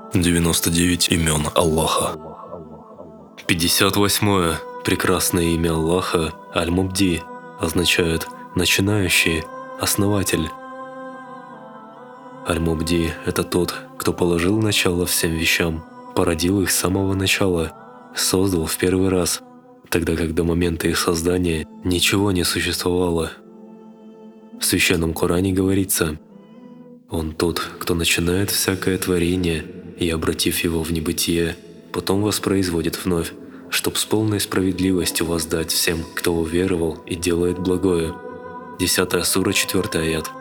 99 имен Аллаха. 58-е прекрасное имя Аллаха Аль-Мубди означает «начинающий», «основатель». Аль-Мубди – это тот, кто положил начало всем вещам, породил их с самого начала, создал в первый раз, тогда как до момента их создания ничего не существовало. В Священном Коране говорится: «Он тот, кто начинает всякое творение и, обратив его в небытие, потом воспроизводит вновь, чтоб с полной справедливостью воздать всем, кто уверовал и делает благое». 10 сура, 4 аят.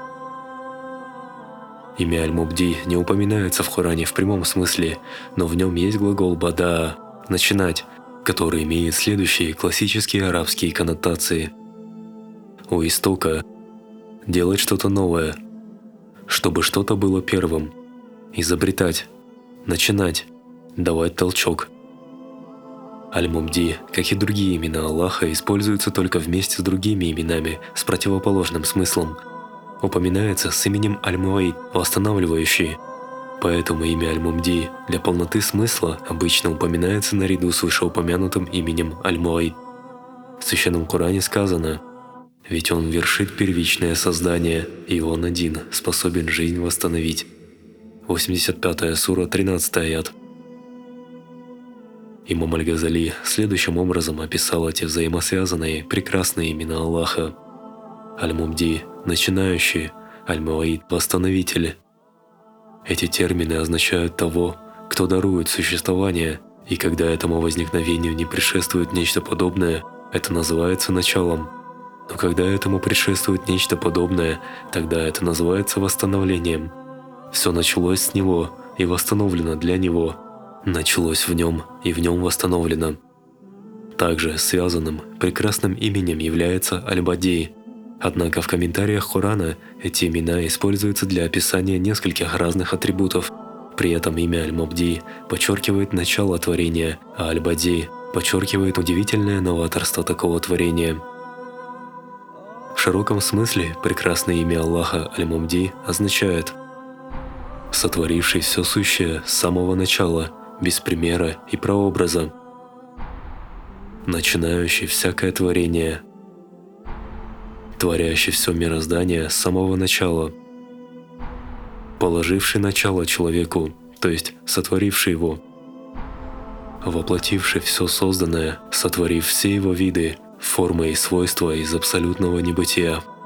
Имя Аль-Мубди не упоминается в Коране в прямом смысле, но в нем есть глагол «бадаа» – «начинать», который имеет следующие классические арабские коннотации. У истока – делать что-то новое, чтобы что-то было первым, изобретать, начинать, давать толчок. Аль-Мубди, как и другие имена Аллаха, используются только вместе с другими именами с противоположным смыслом. Упоминается с именем Аль-Муид, восстанавливающий. Поэтому имя Аль-Мубди для полноты смысла обычно упоминается наряду с вышеупомянутым именем Аль-Муид. В Священном Коране сказано: «Ведь Он вершит первичное создание, и Он один способен жизнь восстановить». 85 сура, 13 аят. Имам Аль-Газали следующим образом описал эти взаимосвязанные прекрасные имена Аллаха. Аль-Мубди – начинающий, Аль-Муид – восстановитель. Эти термины означают того, кто дарует существование, и когда этому возникновению не предшествует нечто подобное, это называется началом. Но когда этому предшествует нечто подобное, тогда это называется восстановлением. Все началось с него и восстановлено для него. Началось в нем и в нем восстановлено. Также связанным прекрасным именем является Аль-Бади. Однако в комментариях Корана эти имена используются для описания нескольких разных атрибутов. При этом имя Аль-Мубди подчеркивает начало творения, а Аль-Бади подчеркивает удивительное новаторство такого творения. В широком смысле прекрасное имя Аллаха Аль-Мубди означает «сотворивший все сущее с самого начала, без примера и прообраза, начинающий всякое творение, творящий все мироздание с самого начала, положивший начало человеку, то есть сотворивший его, воплотивший все созданное, сотворив все его виды, формы и свойства из абсолютного небытия».